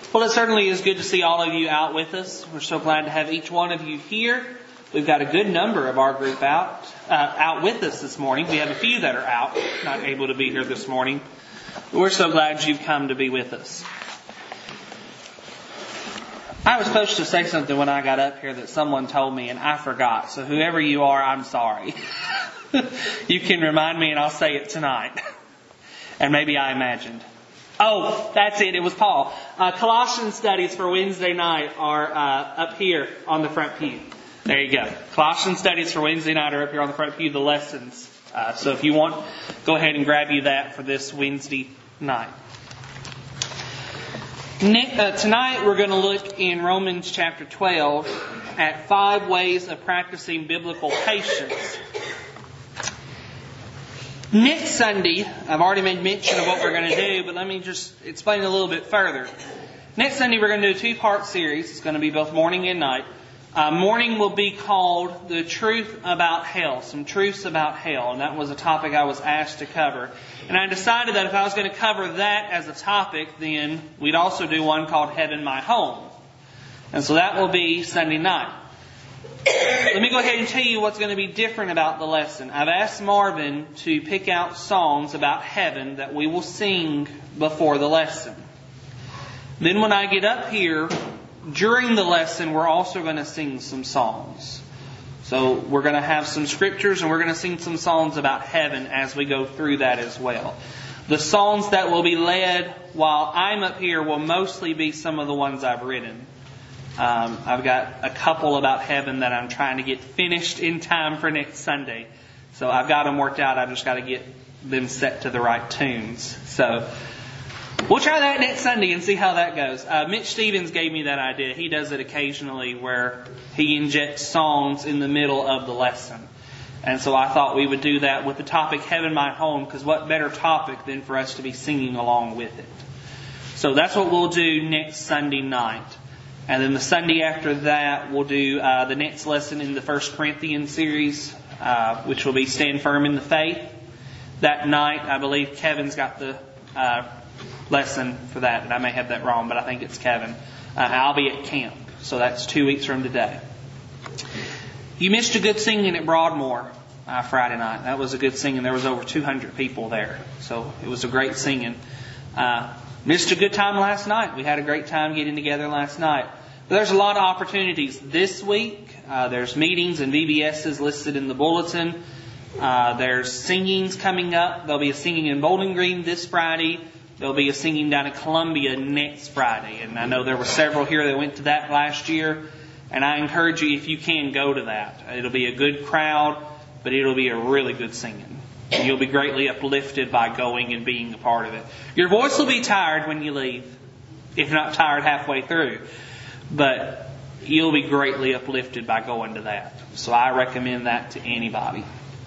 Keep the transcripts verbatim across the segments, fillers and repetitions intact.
Well, it certainly is good to see all of you out with us. We're so glad to have each one of you here. We've got a good number of our group out uh, out with us this morning. We have a few that are out, not able to be here this morning. We're so glad you've come to be with us. I was supposed to say something when I got up here that someone told me and I forgot. So whoever you are, I'm sorry. You can remind me and I'll say it tonight. And maybe I imagined. Oh, that's it. It was Paul. Uh, Colossians studies for Wednesday night are uh, up here on the front pew. There you go. Colossians studies for Wednesday night are up here on the front pew, the lessons. Uh, so if you want, go ahead and grab you that for this Wednesday night. Uh, tonight we're going to look in Romans chapter twelve at five ways of practicing biblical patience. Next Sunday, I've already made mention of what we're going to do, but let me just explain a little bit further. Next Sunday we're going to do a two-part series. It's going to be both morning and night. Uh, morning will be called The Truth About Hell, some truths about hell, and that was a topic I was asked to cover. And I decided that if I was going to cover that as a topic, then we'd also do one called Heaven My Home. And so that will be Sunday night. Let me go ahead and tell you what's going to be different about the lesson. I've asked Marvin to pick out songs about heaven that we will sing before the lesson. Then when I get up here, during the lesson, we're also going to sing some songs. So we're going to have some scriptures and we're going to sing some songs about heaven as we go through that as well. The songs that will be led while I'm up here will mostly be some of the ones I've written. Um, I've got a couple about heaven that I'm trying to get finished in time for next Sunday. So I've got them worked out. I've just got to get them set to the right tunes. So we'll try that next Sunday and see how that goes. Uh, Mitch Stevens gave me that idea. He does it occasionally where he injects songs in the middle of the lesson. And so I thought we would do that with the topic Heaven My Home, because what better topic than for us to be singing along with it. So that's what we'll do next Sunday night. And then the Sunday after that, we'll do uh, the next lesson in the First Corinthians series, uh, which will be Stand Firm in the Faith. That night, I believe Kevin's got the uh, lesson for that, and I may have that wrong, but I think it's Kevin. Uh, I'll be at camp, so that's two weeks from today. You missed a good singing at Broadmoor uh, Friday night. That was a good singing. There was over two hundred people there, so it was a great singing. Uh, missed a good time last night. We had a great time getting together last night. But there's a lot of opportunities this week. Uh, there's meetings and V B S's listed in the bulletin. Uh, there's singings coming up. There'll be a singing in Bowling Green this Friday. There'll be a singing down at Columbia next Friday. And I know there were several here that went to that last year. And I encourage you, if you can, go to that. It'll be a good crowd, but it'll be a really good singing. You'll be greatly uplifted by going and being a part of it. Your voice will be tired when you leave, if not tired halfway through. But you'll be greatly uplifted by going to that. So I recommend that to anybody.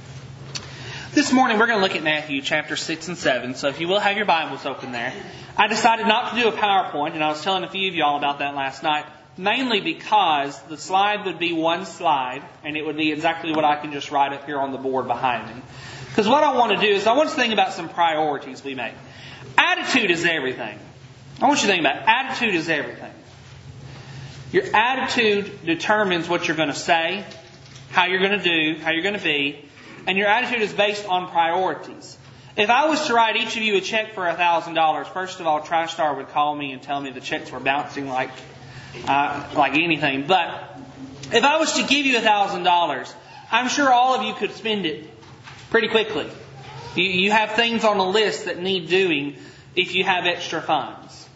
This morning we're going to look at Matthew chapter six and seven. So if you will have your Bibles open there. I decided not to do a PowerPoint, and I was telling a few of y'all about that last night. Mainly because the slide would be one slide, and it would be exactly what I can just write up here on the board behind me. Because what I want to do is I want us to think about some priorities we make. Attitude is everything. I want you to think about it. Attitude is everything. Your attitude determines what you're going to say, how you're going to do, how you're going to be, and your attitude is based on priorities. If I was to write each of you a check for one thousand dollars, first of all, TriStar would call me and tell me the checks were bouncing like uh, like anything. But if I was to give you one thousand dollars, I'm sure all of you could spend it pretty quickly. You, you have things on a list that need doing if you have extra funds.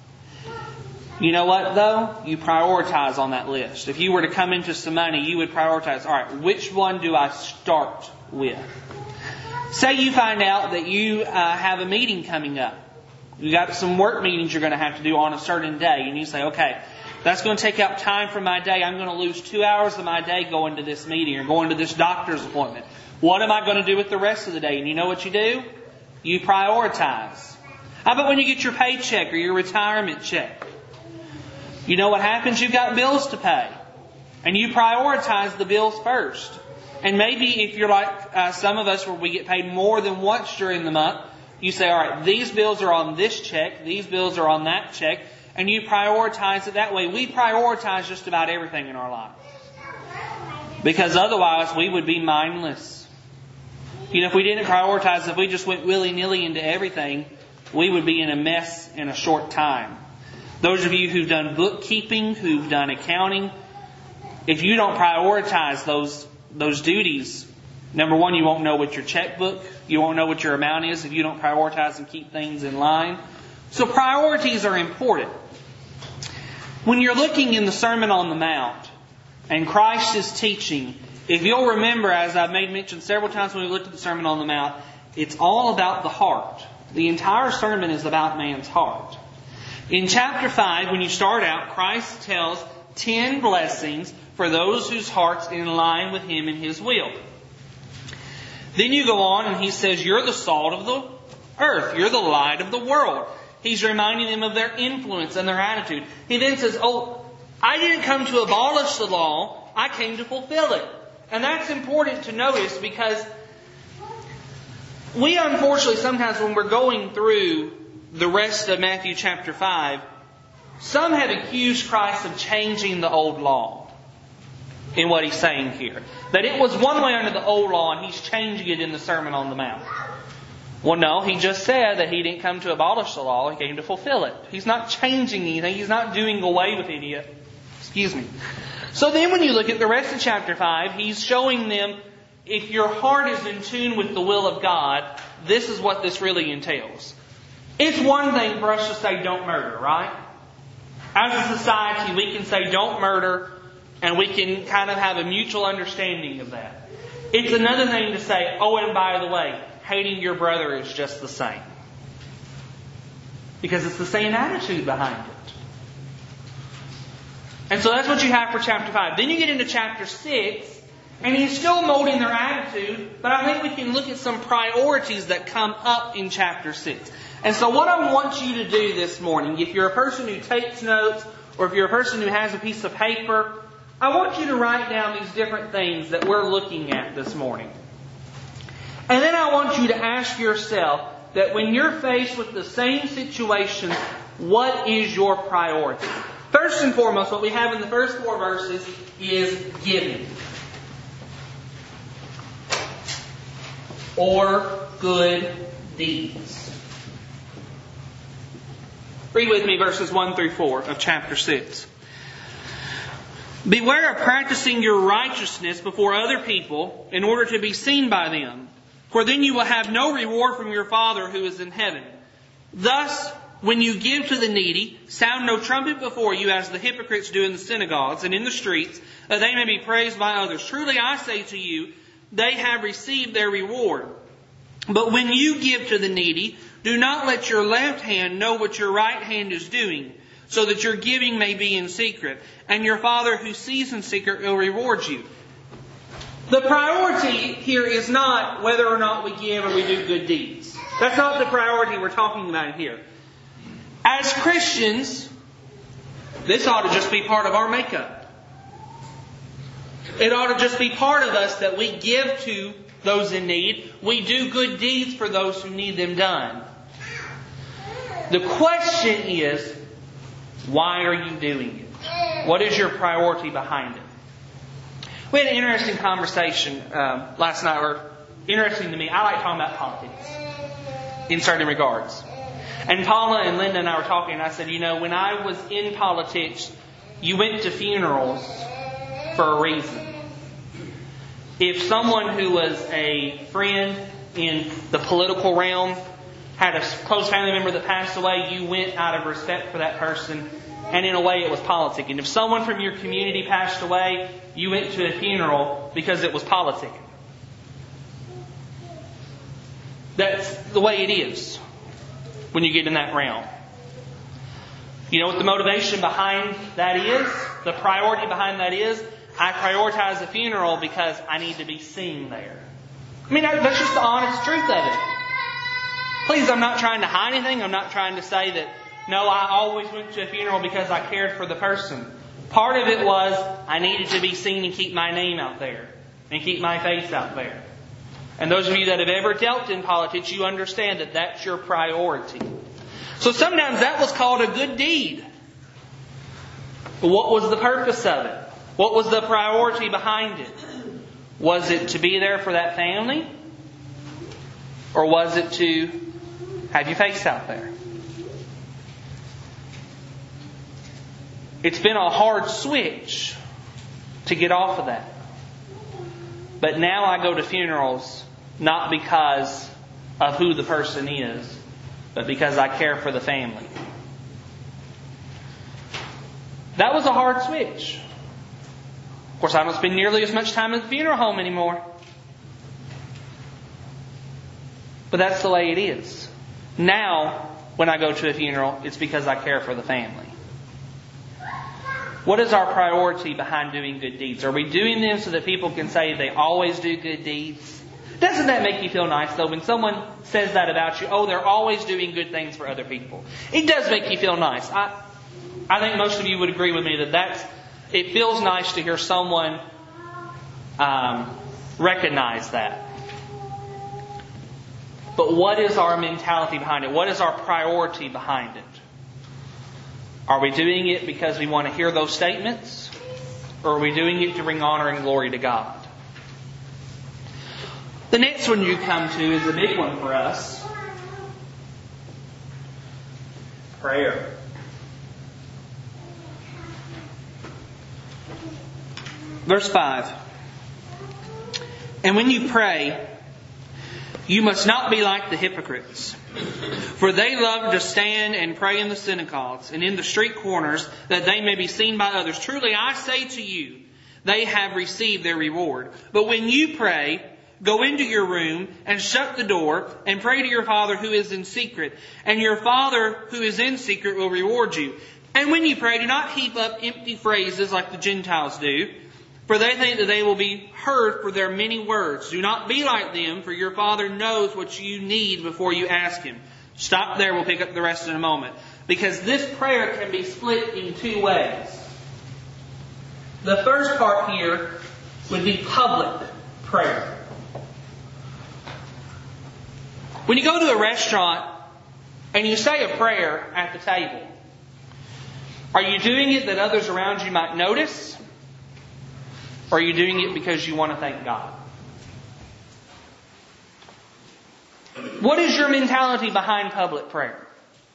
You know what, though? You prioritize on that list. If you were to come into some money, you would prioritize, all right, which one do I start with? Say you find out that you uh, have a meeting coming up. You got some work meetings you're going to have to do on a certain day. And you say, okay, that's going to take out time from my day. I'm going to lose two hours of my day going to this meeting or going to this doctor's appointment. What am I going to do with the rest of the day? And you know what you do? You prioritize. How about when you get your paycheck or your retirement check? You know what happens? You've got bills to pay. And you prioritize the bills first. And maybe if you're like uh, some of us where we get paid more than once during the month, you say, all right, these bills are on this check, these bills are on that check, and you prioritize it that way. We prioritize just about everything in our life. Because otherwise we would be mindless. You know, if we didn't prioritize, if we just went willy-nilly into everything, we would be in a mess in a short time. Those of you who've done bookkeeping, who've done accounting, if you don't prioritize those those duties, number one, you won't know what your checkbook, you won't know what your amount is if you don't prioritize and keep things in line. So priorities are important. When you're looking in the Sermon on the Mount and Christ is teaching, if you'll remember, as I've made mention several times when we looked at the Sermon on the Mount, it's all about the heart. The entire sermon is about man's heart. In chapter five, when you start out, Christ tells ten blessings for those whose heart's in line with Him and His will. Then you go on and He says, you're the salt of the earth. You're the light of the world. He's reminding them of their influence and their attitude. He then says, oh, I didn't come to abolish the law. I came to fulfill it. And that's important to notice because we unfortunately sometimes when we're going through the rest of Matthew chapter five, some have accused Christ of changing the old law in what He's saying here. That it was one way under the old law and He's changing it in the Sermon on the Mount. Well, no, He just said that He didn't come to abolish the law, He came to fulfill it. He's not changing anything. He's not doing away with it yet. Excuse me. So then when you look at the rest of chapter five, He's showing them if your heart is in tune with the will of God, this is what this really entails. It's one thing for us to say don't murder, right? As a society, we can say don't murder and we can kind of have a mutual understanding of that. It's another thing to say, oh, and by the way, hating your brother is just the same. Because it's the same attitude behind it. And so that's what you have for chapter five. Then you get into chapter six, and He's still molding their attitude, but I think we can look at some priorities that come up in chapter six. And so what I want you to do this morning, if you're a person who takes notes, or if you're a person who has a piece of paper, I want you to write down these different things that we're looking at this morning. And then I want you to ask yourself that when you're faced with the same situation, what is your priority? First and foremost, what we have in the first four verses is giving. Or good deeds. Read with me verses one through four of chapter six. Beware of practicing your righteousness before other people in order to be seen by them. For then you will have no reward from your Father who is in heaven. Thus, when you give to the needy, sound no trumpet before you as the hypocrites do in the synagogues and in the streets, that they may be praised by others. Truly I say to you, they have received their reward. But when you give to the needy, do not let your left hand know what your right hand is doing, so that your giving may be in secret. And your Father who sees in secret will reward you. The priority here is not whether or not we give or we do good deeds. That's not the priority we're talking about here. As Christians, this ought to just be part of our makeup. It ought to just be part of us that we give to those in need. We do good deeds for those who need them done. The question is, why are you doing it? What is your priority behind it? We had an interesting conversation um, last night, or interesting to me. I like talking about politics in certain regards. And Paula and Linda and I were talking, and I said, you know, when I was in politics, you went to funerals for a reason. If someone who was a friend in the political realm had a close family member that passed away, you went out of respect for that person, and in a way it was politicking. And if someone from your community passed away, you went to a funeral because it was politicking. That's the way it is when you get in that realm. You know what the motivation behind that is? The priority behind that is, I prioritize the funeral because I need to be seen there. I mean, that's just the honest truth of it. Please, I'm not trying to hide anything. I'm not trying to say that, no, I always went to a funeral because I cared for the person. Part of it was, I needed to be seen and keep my name out there. And keep my face out there. And those of you that have ever dealt in politics, you understand that that's your priority. So sometimes that was called a good deed. But what was the purpose of it? What was the priority behind it? Was it to be there for that family? Or was it to have your face out there? It's been a hard switch to get off of that. But now I go to funerals not because of who the person is, but because I care for the family. That was a hard switch. Of course, I don't spend nearly as much time at the funeral home anymore. But that's the way it is. Now, when I go to a funeral, it's because I care for the family. What is our priority behind doing good deeds? Are we doing them so that people can say they always do good deeds? Doesn't that make you feel nice, though, when someone says that about you? Oh, they're always doing good things for other people. It does make you feel nice. I, I think most of you would agree with me that that's, it feels nice to hear someone um, recognize that. But what is our mentality behind it? What is our priority behind it? Are we doing it because we want to hear those statements? Or are we doing it to bring honor and glory to God? The next one you come to is a big one for us. Prayer. Verse five. And when you pray, you must not be like the hypocrites. For they love to stand and pray in the synagogues and in the street corners, that they may be seen by others. Truly I say to you, they have received their reward. But when you pray, go into your room and shut the door and pray to your Father who is in secret. And your Father who is in secret will reward you. And when you pray, do not heap up empty phrases like the Gentiles do, for they think that they will be heard for their many words. Do not be like them, for your Father knows what you need before you ask Him. Stop there, we'll pick up the rest in a moment. Because this prayer can be split in two ways. The first part here would be public prayer. When you go to a restaurant and you say a prayer at the table, are you doing it that others around you might notice? Or are you doing it because you want to thank God? What is your mentality behind public prayer?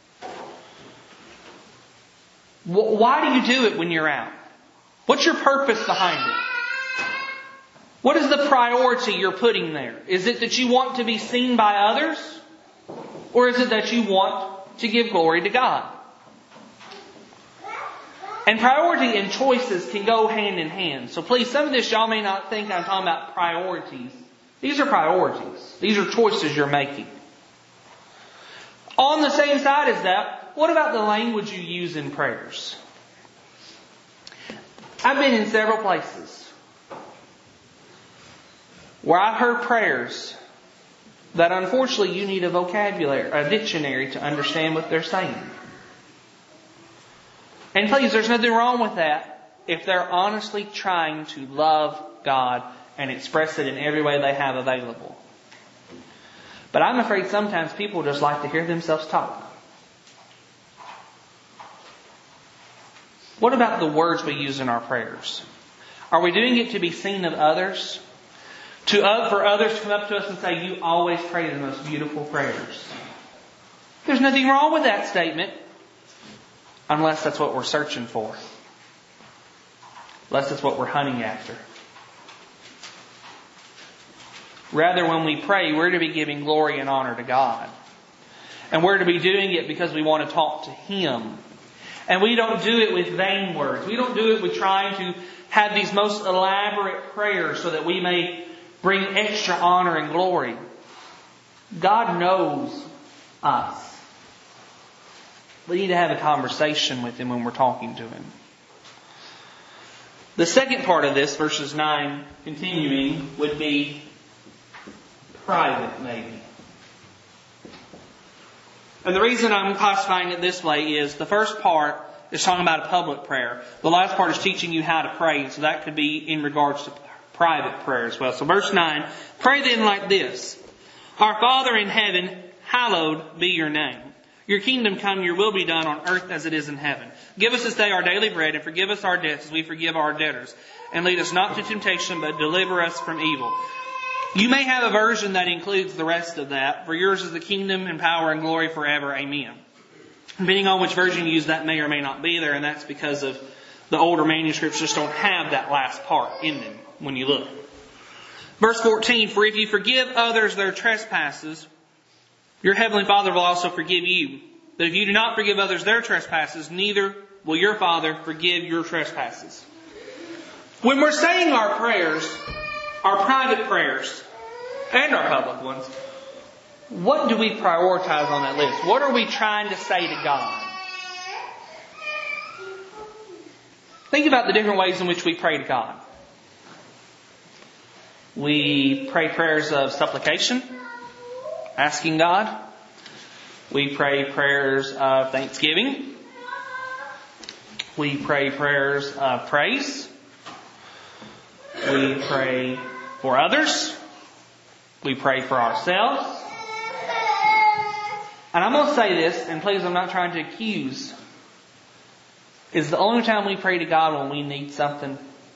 Why do you do it when you're out? What's your purpose behind it? What is the priority you're putting there? Is it that you want to be seen by others? Or is it that you want to give glory to God? And priority and choices can go hand in hand. So please, some of this y'all may not think I'm talking about priorities. These are priorities. These are choices you're making. On the same side as that, what about the language you use in prayers? I've been in several places where I've heard prayers that unfortunately you need a vocabulary, a dictionary to understand what they're saying. And please, there's nothing wrong with that if they're honestly trying to love God and express it in every way they have available. But I'm afraid sometimes people just like to hear themselves talk. What about the words we use in our prayers? Are we doing it to be seen of others? To uh, for others to come up to us and say, you always pray the most beautiful prayers. There's nothing wrong with that statement. Unless that's what we're searching for. Unless that's what we're hunting after. Rather, when we pray, we're to be giving glory and honor to God. And we're to be doing it because we want to talk to Him. And we don't do it with vain words. We don't do it with trying to have these most elaborate prayers so that we may bring extra honor and glory. God knows us. We need to have a conversation with Him when we're talking to Him. The second part of this, verses nine, continuing, would be private, maybe. And the reason I'm classifying it this way is the first part is talking about a public prayer. The last part is teaching you how to pray. So that could be in regards to private prayer as well. So verse nine, pray then like this. Our Father in heaven, hallowed be your name. Your kingdom come, your will be done on earth as it is in heaven. Give us this day our daily bread, and forgive us our debts as we forgive our debtors. And lead us not to temptation, but deliver us from evil. You may have a version that includes the rest of that. For yours is the kingdom and power and glory forever. Amen. Depending on which version you use, that may or may not be there, and that's because of the older manuscripts just don't have that last part in them when you look. Verse fourteen, for if you forgive others their trespasses, your heavenly Father will also forgive you. But if you do not forgive others their trespasses, neither will your Father forgive your trespasses. When we're saying our prayers, our private prayers, and our public ones, what do we prioritize on that list? What are we trying to say to God? Think about the different ways in which we pray to God. We pray prayers of supplication, asking God. We pray prayers of thanksgiving. We pray prayers of praise. We pray for others. We pray for ourselves. And I'm going to say this, and please, I'm not trying to accuse. Is the only time we pray to God when we need something?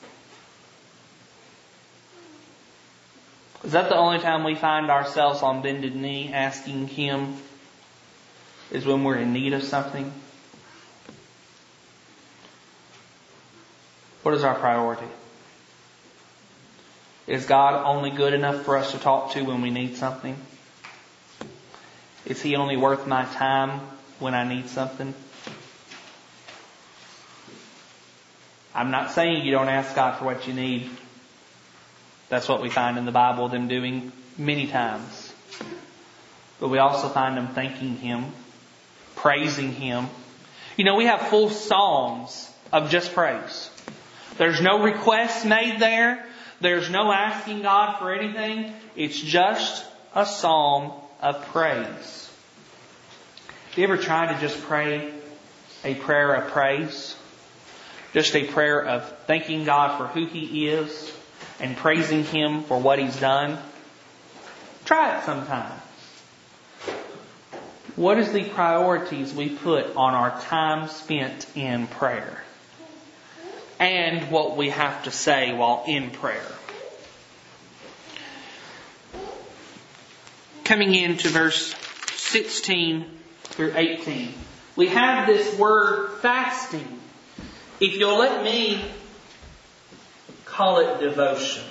Is that the only time we find ourselves on bended knee asking Him? Is when we're in need of something? What is our priority? Is God only good enough for us to talk to when we need something? Is He only worth my time when I need something? I'm not saying you don't ask God for what you need. That's what we find in the Bible, them doing many times. But we also find them thanking Him, praising Him. You know, we have full psalms of just praise. There's no requests made there. There's no asking God for anything. It's just a psalm of praise. Have you ever tried to just pray a prayer of praise? Just a prayer of thanking God for who He is and praising Him for what He's done? Try it sometime. What is the priorities we put on our time spent in prayer? And what we have to say while in prayer. Coming into verse sixteen through eighteen. We have this word fasting. If you'll let me call it devotion.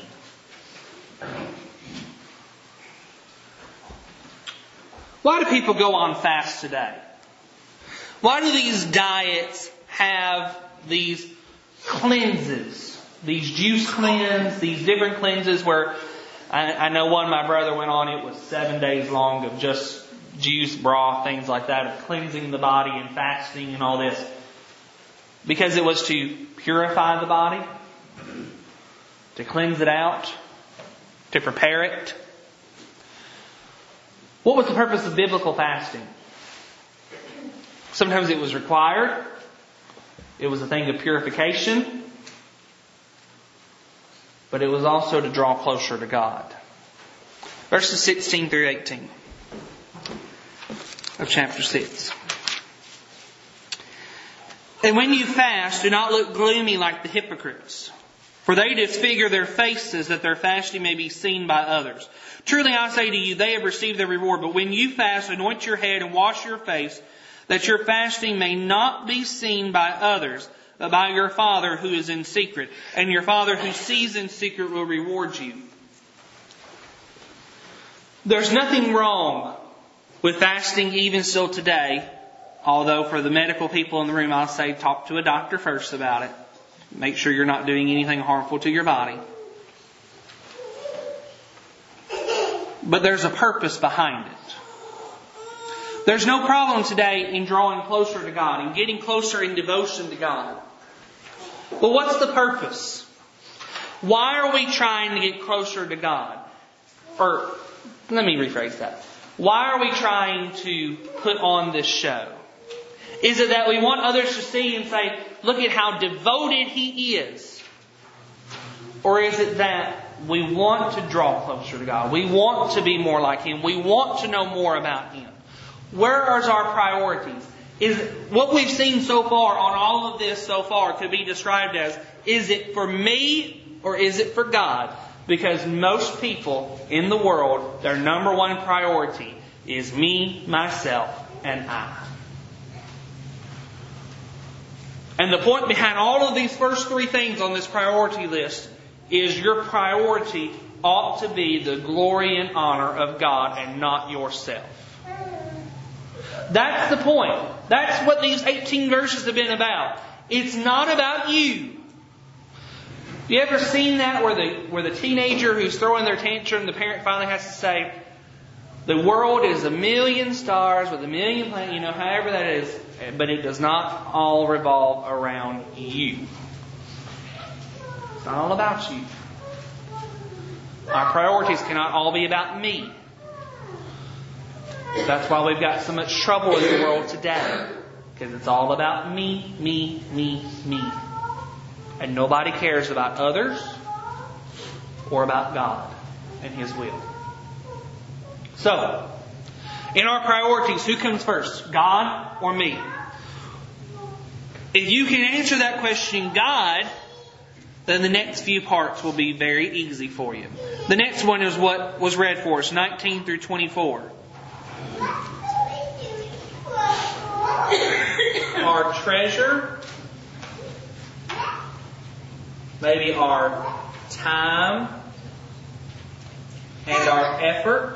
Why do people go on fast today? Why do these diets have these cleanses? These juice cleanses, these different cleanses where I, I know one my brother went on, it was seven days long of just juice, broth, things like that, of cleansing the body and fasting and all this. Because it was to purify the body, to cleanse it out, to prepare it. What was the purpose of biblical fasting? Sometimes it was required. It was a thing of purification. But it was also to draw closer to God. Verses sixteen through eighteen of chapter six. And when you fast, do not look gloomy like the hypocrites, for they disfigure their faces that their fasting may be seen by others. Truly I say to you, they have received their reward. But when you fast, anoint your head and wash your face, that your fasting may not be seen by others, but by your Father who is in secret. And your Father who sees in secret will reward you. There's nothing wrong with fasting even still today. Although for the medical people in the room, I'll say talk to a doctor first about it. Make sure you're not doing anything harmful to your body. But there's a purpose behind it. There's no problem today in drawing closer to God and getting closer in devotion to God. But what's the purpose? Why are we trying to get closer to God? Or, let me rephrase that. Why are we trying to put on this show? Is it that we want others to see and say, look at how devoted He is? Or is it that we want to draw closer to God? We want to be more like Him. We want to know more about Him. Where is our priorities? Is what we've seen so far on all of this so far could be described as, is it for me or is it for God? Because most people in the world, their number one priority is me, myself, and I. And the point behind all of these first three things on this priority list is your priority ought to be the glory and honor of God and not yourself. That's the point. That's what these eighteen verses have been about. It's not about you. You ever seen that where the where the teenager who's throwing their tantrum, the parent finally has to say, the world is a million stars with a million planets, you know, however that is, but it does not all revolve around you. It's not all about you. Our priorities cannot all be about me. That's why we've got so much trouble in the world today. Because it's all about me, me, me, me. And nobody cares about others or about God and His will. So, in our priorities, who comes first? God or me? If you can answer that question, God, then the next few parts will be very easy for you. The next one is what was read for us, nineteen through twenty-four. Our treasure, maybe our time and our effort,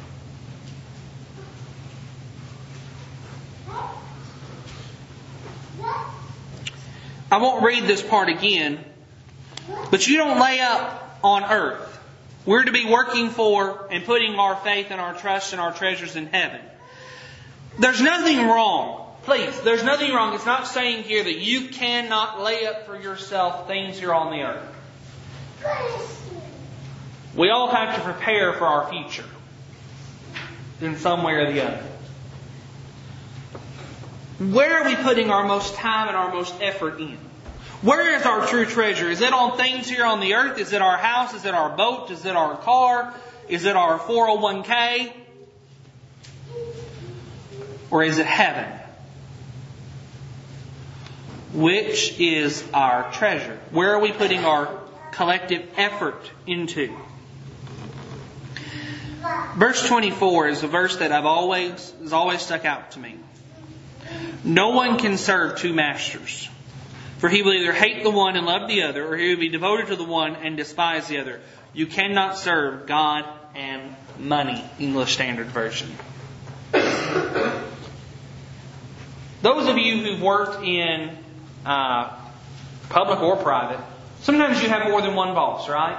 I won't read this part again, but you don't lay up on earth. We're to be working for and putting our faith and our trust and our treasures in heaven. There's nothing wrong. Please, there's nothing wrong. It's not saying here that you cannot lay up for yourself things here on the earth. We all have to prepare for our future in some way or the other. Where are we putting our most time and our most effort in? Where is our true treasure? Is it on things here on the earth? Is it our house? Is it our boat? Is it our car? Is it our four oh one k? Or is it heaven? Which is our treasure? Where are we putting our collective effort into? Verse twenty-four is a verse that I've always has always stuck out to me. No one can serve two masters. For he will either hate the one and love the other, or he will be devoted to the one and despise the other. You cannot serve God and money. English Standard Version. Those of you who've worked in uh, public or private, sometimes you have more than one boss, right?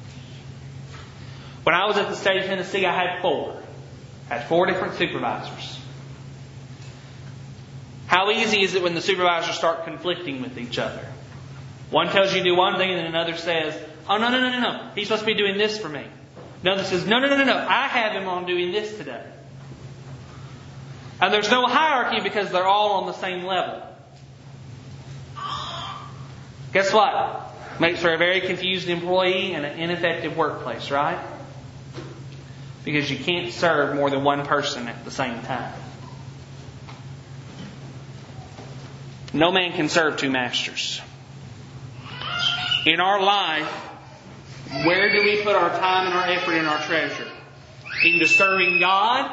When I was at the state of Tennessee, I had four. I had four different supervisors. How easy is it when the supervisors start conflicting with each other? One tells you to do one thing and then another says, oh, no, no, no, no, no. He's supposed to be doing this for me. Another says, no, no, no, no, no. I have him on doing this today. And there's no hierarchy because they're all on the same level. Guess what? Makes for a very confused employee and an ineffective workplace, right? Because you can't serve more than one person at the same time. No man can serve two masters. In our life, where do we put our time and our effort and our treasure? Into serving God?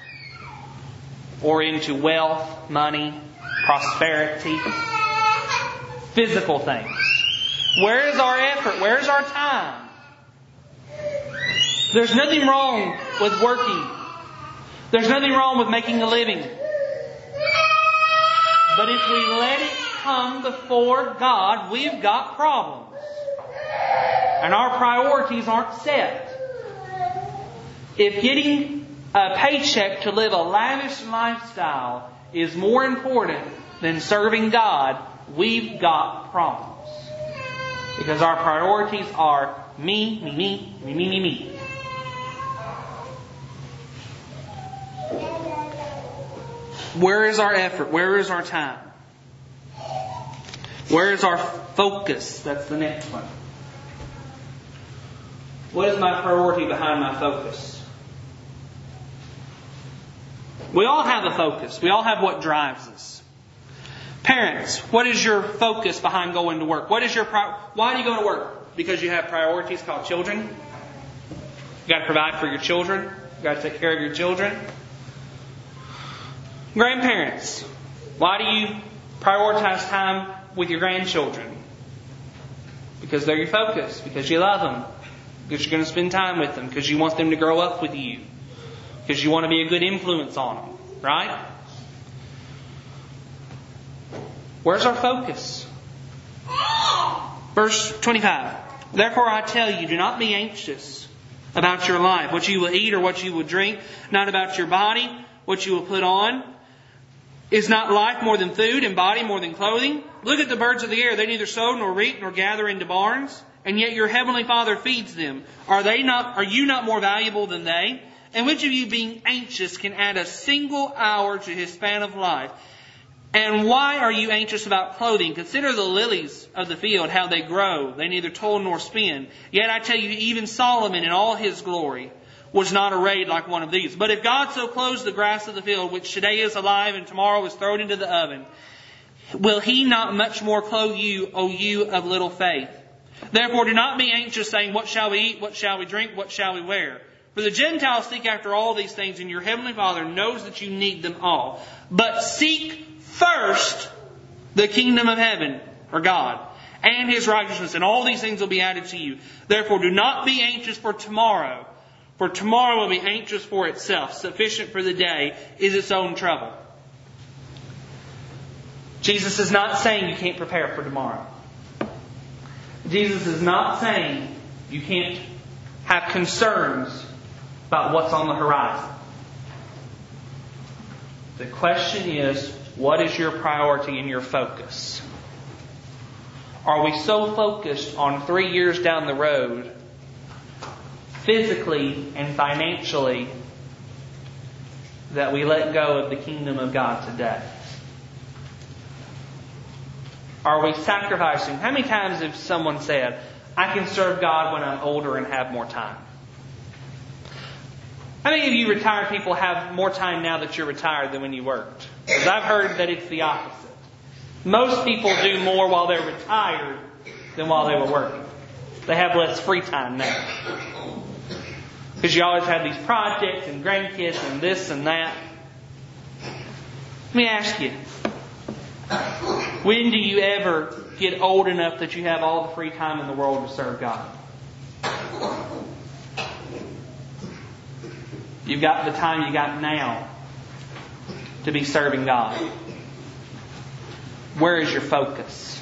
Or into wealth, money, prosperity, physical things? Where is our effort? Where is our time? There's nothing wrong with working. There's nothing wrong with making a living. But if we let it come before God, we've got problems. And our priorities aren't set. If getting a paycheck to live a lavish lifestyle is more important than serving God, we've got problems. Because our priorities are me, me, me, me, me, me, me. Where is our effort? Where is our time? Where is our focus? That's the next one. What is my priority behind my focus? We all have a focus. We all have what drives us. Parents, what is your focus behind going to work? What is your pri- Why do you go to work? Because you have priorities called children? You got to provide for your children? You got to take care of your children? Grandparents, why do you prioritize time with your grandchildren? Because they're your focus. Because you love them. Because you're going to spend time with them. Because you want them to grow up with you. Because you want to be a good influence on them. Right? Where's our focus? Verse twenty-five. Therefore I tell you, do not be anxious about your life, what you will eat or what you will drink, not about your body, what you will put on. Is not life more than food, and body more than clothing? Look at the birds of the air. They neither sow nor reap nor gather into barns, and yet your heavenly Father feeds them. Are they not? Are you not more valuable than they? And which of you, being anxious, can add a single hour to his span of life? And why are you anxious about clothing? Consider the lilies of the field, how they grow. They neither toil nor spin. Yet I tell you, even Solomon in all his glory was not arrayed like one of these. But if God so clothes the grass of the field, which today is alive and tomorrow is thrown into the oven, will He not much more clothe you, O you of little faith? Therefore do not be anxious, saying, what shall we eat? What shall we drink? What shall we wear? For the Gentiles seek after all these things, and your heavenly Father knows that you need them all. But seek first the kingdom of heaven, or God, and His righteousness, and all these things will be added to you. Therefore do not be anxious for tomorrow, for tomorrow will be anxious for itself. Sufficient for the day is its own trouble. Jesus is not saying you can't prepare for tomorrow. Jesus is not saying you can't have concerns about what's on the horizon. The question is, what is your priority and your focus? Are we so focused on three years down the road, physically and financially, that we let go of the kingdom of God today? Are we sacrificing? How many times have someone said, I can serve God when I'm older and have more time? How many of you retired people have more time now that you're retired than when you worked? Because I've heard that it's the opposite. Most people do more while they're retired than while they were working. They have less free time now. Because you always have these projects and grandkids and this and that. Let me ask you, when do you ever get old enough that you have all the free time in the world to serve God? You've got the time you got now to be serving God. Where is your focus?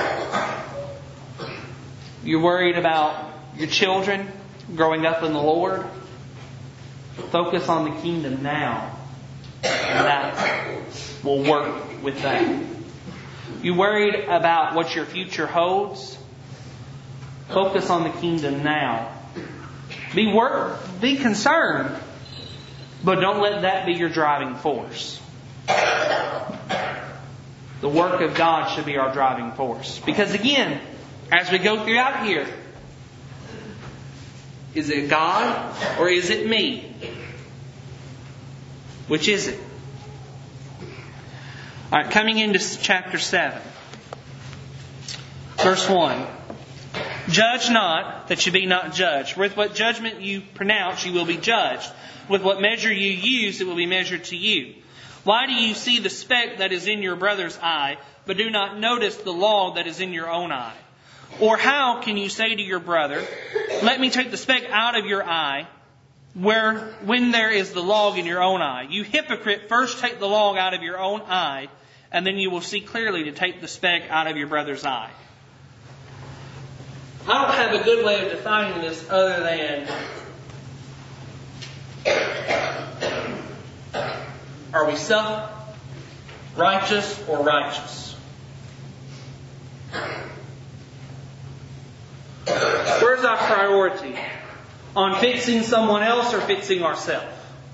You're worried about your children growing up in the Lord? Focus on the kingdom now. And that will work with that. You worried about what your future holds? Focus on the kingdom now. Be work, be concerned, but don't let that be your driving force. The work of God should be our driving force. Because again, as we go throughout here, is it God or is it me? Which is it? All right, coming into chapter seven. Verse one. Judge not, that you be not judged. With what judgment you pronounce, you will be judged. With what measure you use, it will be measured to you. Why do you see the speck that is in your brother's eye, but do not notice the log that is in your own eye? Or how can you say to your brother, let me take the speck out of your eye, where when there is the log in your own eye? You hypocrite, first take the log out of your own eye, and then you will see clearly to take the speck out of your brother's eye. I don't have a good way of defining this other than, are we self-righteous or righteous? Where's our priority? On fixing someone else or fixing ourselves?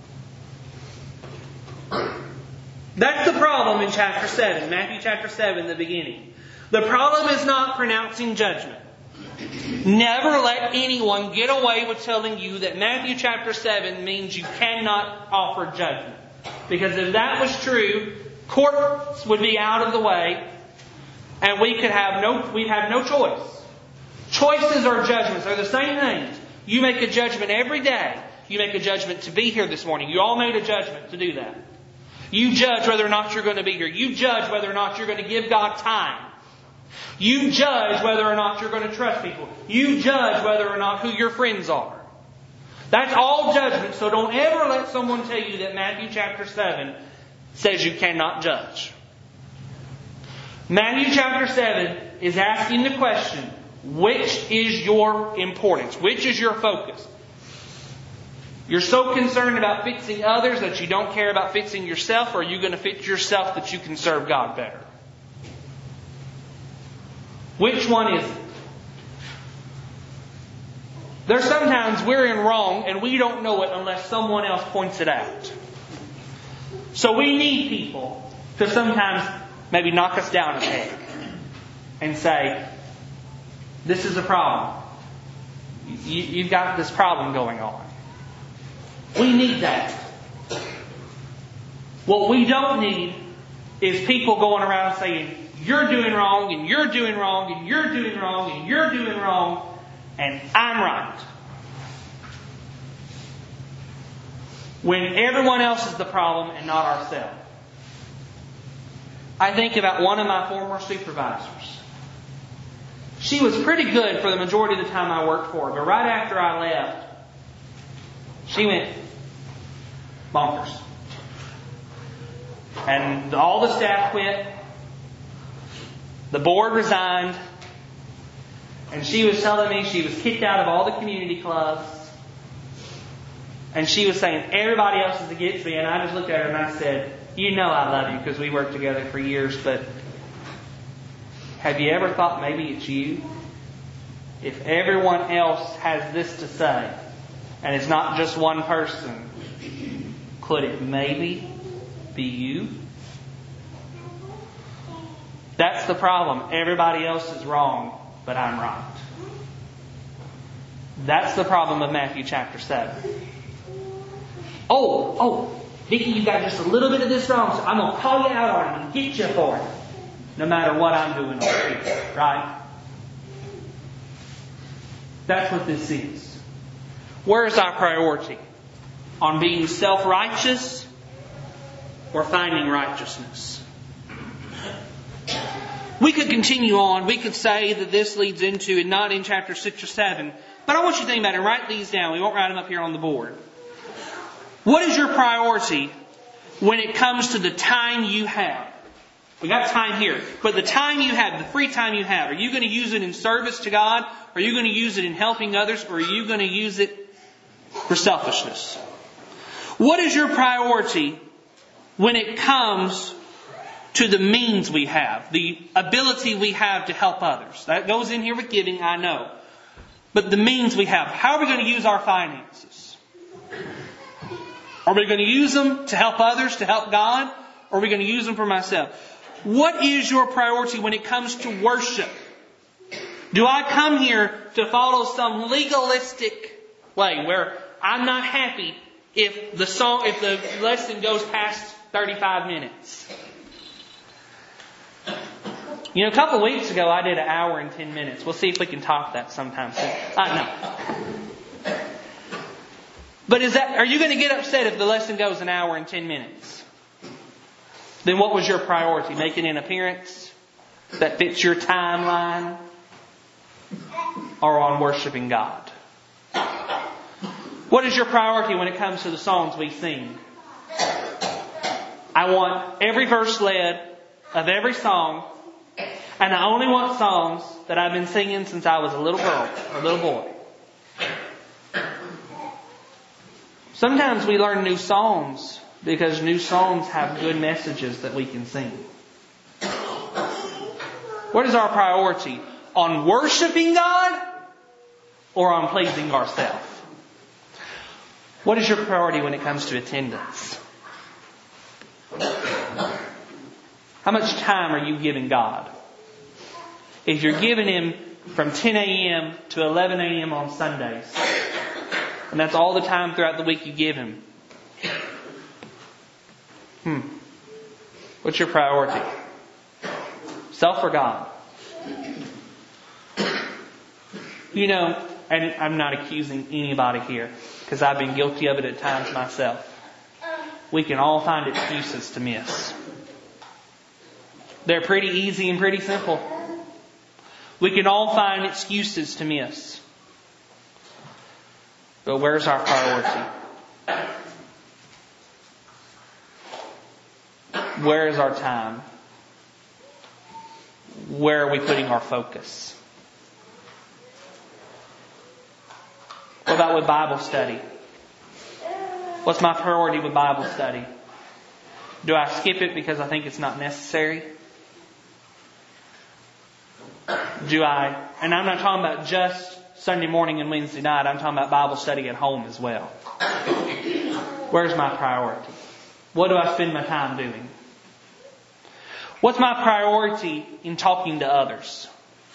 That's the problem in chapter seven, Matthew chapter seven, the beginning. The problem is not pronouncing judgment. Never let anyone get away with telling you that Matthew chapter seven means you cannot offer judgment. Because if that was true, courts would be out of the way, and we could have no, we'd have no choice. Choices or judgments are the same things. You make a judgment every day. You make a judgment to be here this morning. You all made a judgment to do that. You judge whether or not you're going to be here. You judge whether or not you're going to give God time. You judge whether or not you're going to trust people. You judge whether or not who your friends are. That's all judgment. So don't ever let someone tell you that Matthew chapter seven says you cannot judge. Matthew chapter seven is asking the question, which is your importance? Which is your focus? You're so concerned about fixing others that you don't care about fixing yourself, or are you going to fix yourself that you can serve God better? Which one is it? There's sometimes we're in wrong and we don't know it unless someone else points it out. So we need people to sometimes maybe knock us down a peg and say, this is a problem. You, you've got this problem going on. We need that. What we don't need is people going around saying, you're doing wrong, and you're doing wrong, and you're doing wrong, and you're doing wrong, and I'm right. When everyone else is the problem and not ourselves. I think about one of my former supervisors. She was pretty good for the majority of the time I worked for her, but right after I left, she went bonkers. And all the staff quit. The board resigned. And she was telling me she was kicked out of all the community clubs. And she was saying, everybody else is against me. And I just looked at her and I said, you know I love you because we worked together for years, but have you ever thought maybe it's you? If everyone else has this to say, and it's not just one person, could it maybe be you? That's the problem. Everybody else is wrong, but I'm right. That's the problem of Matthew chapter seven. Oh, oh, Vicki, you got just a little bit of this wrong, so I'm going to call you out on it and get you for it. No matter what I'm doing over here. Right? That's what this is. Where is our priority? On being self-righteous or finding righteousness? We could continue on. We could say that this leads into, and not in chapter six or seven, but I want you to think about it and write these down. We won't write them up here on the board. What is your priority when it comes to the time you have? We got time here, but the time you have, the free time you have, are you going to use it in service to God? Are you going to use it in helping others? Or are you going to use it for selfishness? What is your priority when it comes to the means we have, the ability we have to help others? That goes in here with giving, I know. But the means we have, how are we going to use our finances? Are we going to use them to help others, to help God? Or are we going to use them for myself? What is your priority when it comes to worship? Do I come here to follow some legalistic way where I'm not happy if the song, if the lesson goes past thirty-five minutes? You know, a couple of weeks ago I did an hour and ten minutes. We'll see if we can top that sometime soon. I know. But is that, are you going to get upset if the lesson goes an hour and ten minutes? Then what was your priority? Making an appearance that fits your timeline? Or on worshiping God? What is your priority when it comes to the songs we sing? I want every verse led of every song. And I only want songs that I've been singing since I was a little girl or a little boy. Sometimes we learn new songs because new songs have good messages that we can sing. What is our priority? On worshiping God or on pleasing ourselves? What is your priority when it comes to attendance? How much time are you giving God? If you're giving Him from ten a.m. to eleven a.m. on Sundays, and that's all the time throughout the week you give Him, Hmm. What's your priority? Self or God? You know, and I'm not accusing anybody here, because I've been guilty of it at times myself. We can all find excuses to miss. They're pretty easy and pretty simple. We can all find excuses to miss. But where's our priority? Where is our time? Where are we putting our focus? What about with Bible study? What's my priority with Bible study? Do I skip it because I think it's not necessary? Do I, and I'm not talking about just Sunday morning and Wednesday night, I'm talking about Bible study at home as well. Where's my priority? What do I spend my time doing? What's my priority in talking to others?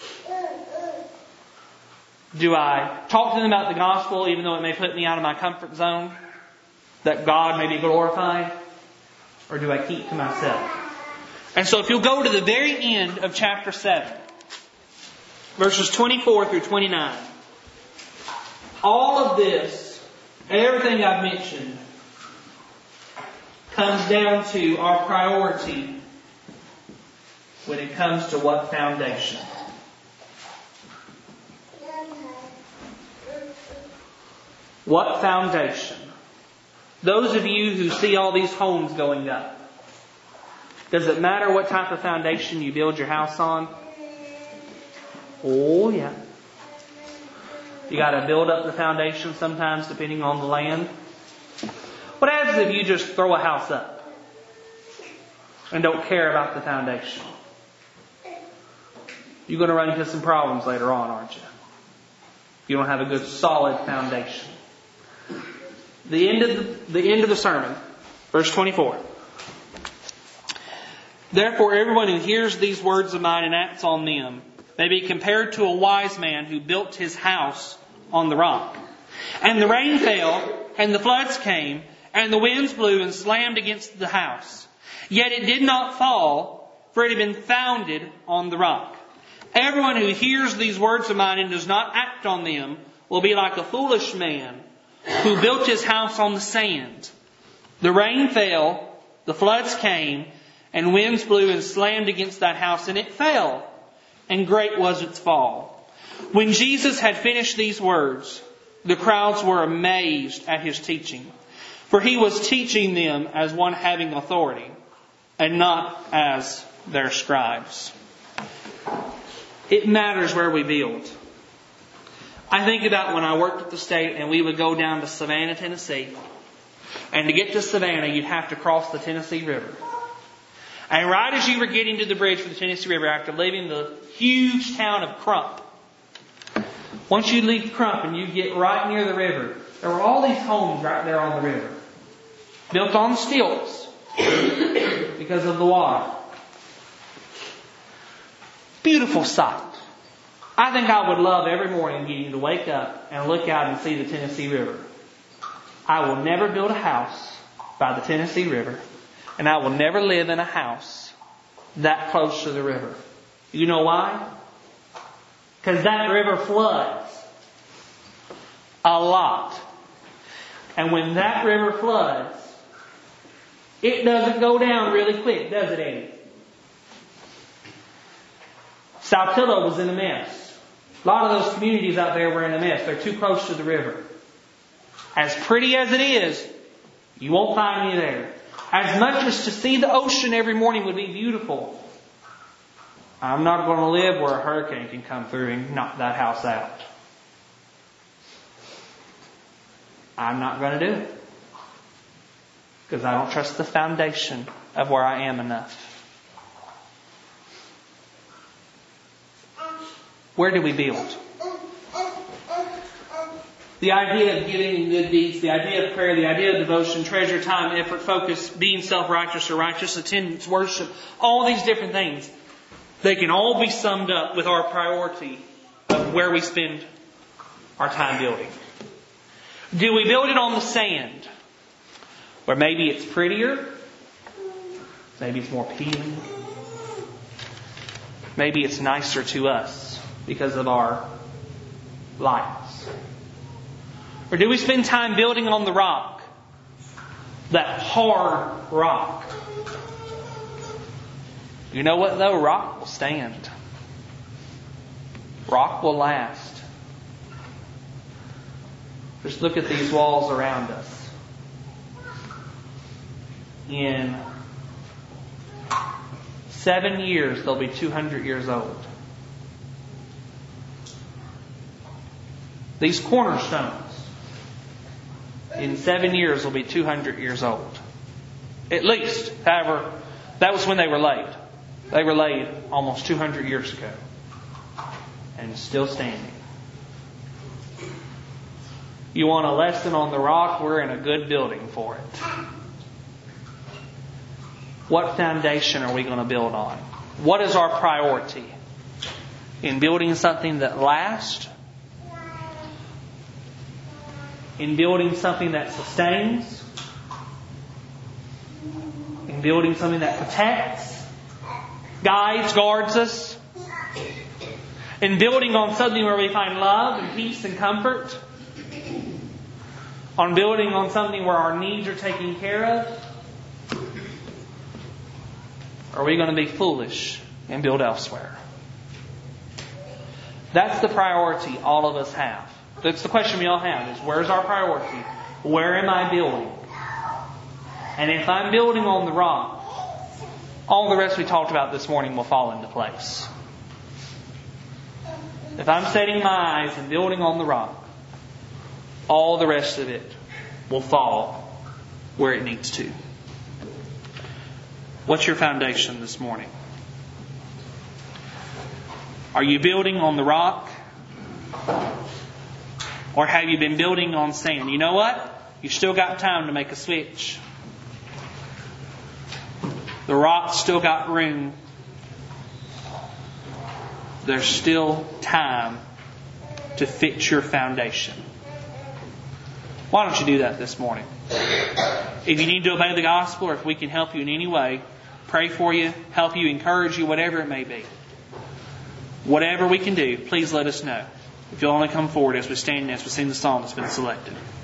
Do I talk to them about the gospel even though it may put me out of my comfort zone? That God may be glorified? Or do I keep to myself? And so if you'll go to the very end of chapter seven, verses twenty-four through twenty-nine, all of this, everything I've mentioned, comes down to our priority when it comes to what foundation. What foundation? Those of you who see all these homes going up, does it matter what type of foundation you build your house on? Oh yeah. You got to build up the foundation sometimes depending on the land. What happens if you just throw a house up and don't care about the foundation? You're going to run into some problems later on, aren't you? If you don't have a good solid foundation. The end of the, the end of the sermon, verse twenty-four. Therefore, everyone who hears these words of mine and acts on them may be compared to a wise man who built his house on the rock. And the rain fell, and the floods came, and the winds blew and slammed against the house. Yet it did not fall, for it had been founded on the rock. Everyone who hears these words of mine and does not act on them will be like a foolish man who built his house on the sand. The rain fell, the floods came, and winds blew and slammed against that house, and it fell, and great was its fall. When Jesus had finished these words, the crowds were amazed at his teaching, for he was teaching them as one having authority, and not as their scribes. It matters where we build. I think about when I worked at the state and we would go down to Savannah, Tennessee. And to get to Savannah, you'd have to cross the Tennessee River. And right as you were getting to the bridge for the Tennessee River, after leaving the huge town of Crump, once you leave Crump and you get right near the river, there were all these homes right there on the river. Built on stilts because of the water. Beautiful sight. I think I would love every morning getting to wake up and look out and see the Tennessee River. I will never build a house by the Tennessee River, and I will never live in a house that close to the river. You know why? Because that river floods a lot. And when that river floods, it doesn't go down really quick, does it, Eddie? Saltillo was in a mess. A lot of those communities out there were in a mess. They're too close to the river. As pretty as it is, you won't find me there. As much as to see the ocean every morning would be beautiful, I'm not going to live where a hurricane can come through and knock that house out. I'm not going to do it. Because I don't trust the foundation of where I am enough. Where do we build? The idea of giving in good deeds, the idea of prayer, the idea of devotion, treasure, time, effort, focus, being self-righteous or righteous, attendance, worship, all these different things, they can all be summed up with our priority of where we spend our time building. Do we build it on the sand, where maybe it's prettier, Maybe it's more appealing. Maybe it's nicer to us because of our lives. Or do we spend time building on the rock? That hard rock. You know what though? Rock will stand. Rock will last. Just look at these walls around us. In seven years, they'll be two hundred years old. These cornerstones, in seven years, will be two hundred years old. At least. However, that was when they were laid. They were laid almost two hundred years ago. And still standing. You want a lesson on the rock? We're in a good building for it. What foundation are we going to build on? What is our priority? In building something that lasts? In building something that sustains? In building something that protects, guides, guards us? In building on something where we find love and peace and comfort? On building on something where our needs are taken care of? Or are we going to be foolish and build elsewhere? That's the priority all of us have. That's the question we all have, is where's our priority? Where am I building? And if I'm building on the rock, all the rest we talked about this morning will fall into place. If I'm setting my eyes and building on the rock, all the rest of it will fall where it needs to. What's your foundation this morning? Are you building on the rock? Or have you been building on sand? You know what? You've still got time to make a switch. The rock's still got room. There's still time to fix your foundation. Why don't you do that this morning? If you need to obey the gospel, or if we can help you in any way, pray for you, help you, encourage you, whatever it may be. Whatever we can do, please let us know. If you'll only come forward as we stand and as we sing the song that's been selected.